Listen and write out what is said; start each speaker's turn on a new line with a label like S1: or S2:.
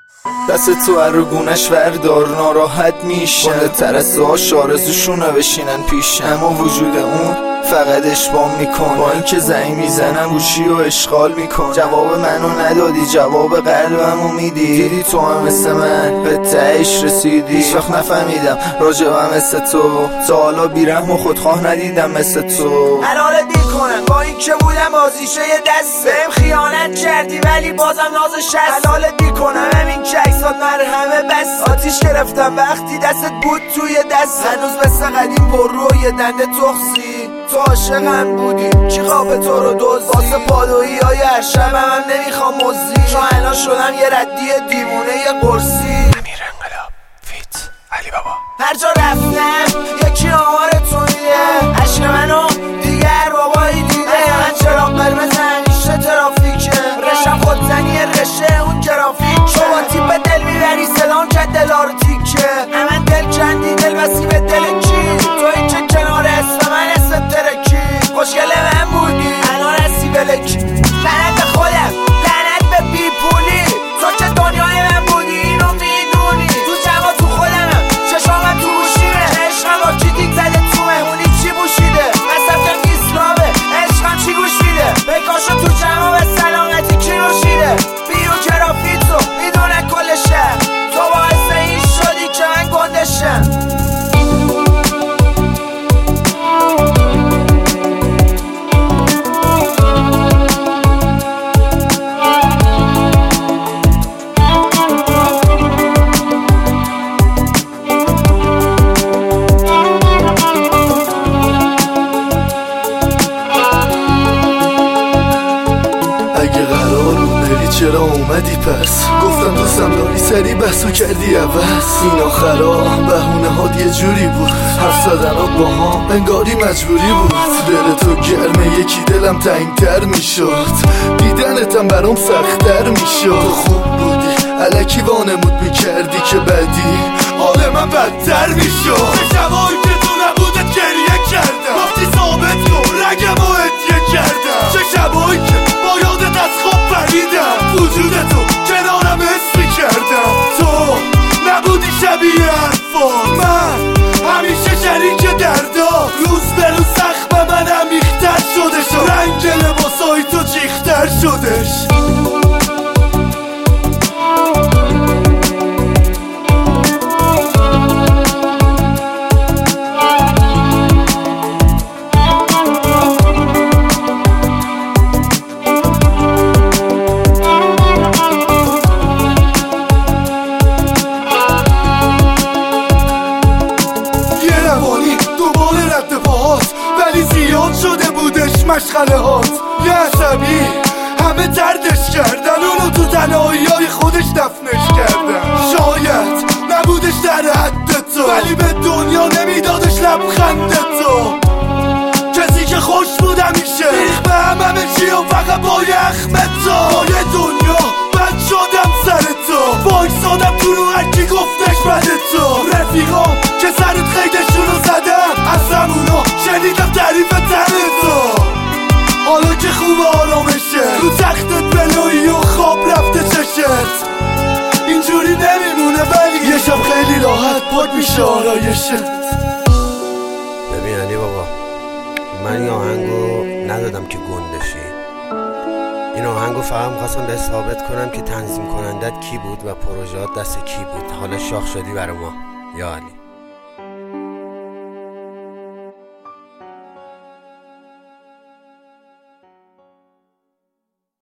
S1: دست تو رو گونش وردار ناراحت میشن بنده ترسه ها شارزوشونه بشینن پیشن اما وجود اون فقط اشبام میکن با اینکه زنگ میزنم گوشی و اشغال میکن جواب منو ندادی جواب قلبمو میدی دیدی تو هم مثل من به تهش رسیدی هیچ وقت نفهمیدم راجبم مثل تو تا حالا بیرحم و خودخواه ندیدم مثل تو
S2: حلال دیر کنم با این که بودم بازیشه یه دست بهم خیانت کردی ولی بازم نازش هست حلال دیر کنم همین که اکسات مرهمه بس آتیش گرفتم وقتی دستت بود توی دست هنوز مثل قدیم پر روی دنده تخصی تو عاشقم بودی کی خواب تو رو دوزی واسه پادویی های هر شبم هم نمیخوام مزی چون الان شدم یه ردی دیوونه یه قرصی
S3: امیر انقلاب فیت علی بابا
S2: هر جا رفتم یکی آمارتون میده عشق منو دیگر بابایی دیده من چراغ قرمز همیشه ترافیکه رشم خودزنی رشه اون گرافیک شو با تیپ دل میبری سلام که دلار تیکه همه دل کندی دل بسی به دل کی توی که کنار اسم من اسم ترکی خوشگله من بودی الان رسی بلکی لعنت خودم لعنت به بی پولی تو که دنیای من بودی اینو میدونی تو جمع تو خودمم چشامم تو گوشیمه عشقم با کی دیگ زده تو مهمونی چی بوشیده مصرف کم ایسلامه عشقم چی گوش میده بکاشو تو جمع به سلامتی کی روشیده بیرو گرافیتو میدونه کل شهر تو باعث این شدی که من گندشم
S1: چرا اومدی پس گفتم دوستم داری سری بحثو کردی عوض این آخرا بهونه هات یه جوری بود حرف زدنات با هم انگاری مجبوری بود دل تو گرمه یکی دلم تنگتر میشد دیدنتم برام سختتر میشد تو خوب بودی الکی وانمود میکردی که بدی حال من بدتر میشد چه شبایی که تو نبودت گریه کردم گفتی ثابت کن رگم و هدیه کردم چه شبایی که با یادت از خواب پریدم وجودتو کنارم حس میکردم تو نبودی شبیه حرفان من همیشه شریک دردا روز به روز زخم من عمیق‌تر شده رنگ لباسای تو جیختر شدش ولی زیاد شده بودش مشغله هات یه عصبی همه دردش کردن اونو تو تنهایی‌های خودش دفنش کردن شاید نبودش در حد تو ولی به دنیا نمیدادش لبخند تو کسی که خوش بود همیشه ریخ به همه چی و فقط با یخم تو با یه دنیا بد شدم سر تو وایسادم تو رو هرکی گفتش بده تو رفیقام که سرت خیدشونو زدم از همونو شنیدم تعریف تن تو حالا که خوب آرامشه رو تختت بلویی و خواب رفته چشت اینجوری نمیمونه ولی یه شب خیلی راحت پاک میشه آرایشت
S3: ببین علی بابا من این آهنگو ندادم که گندشی این آهنگو فقط می‌خواستم به ثابت کنم که تنظیم کنندت کی بود و پروژهات دست کی بود حالا شاخ شدی برا ما یا علی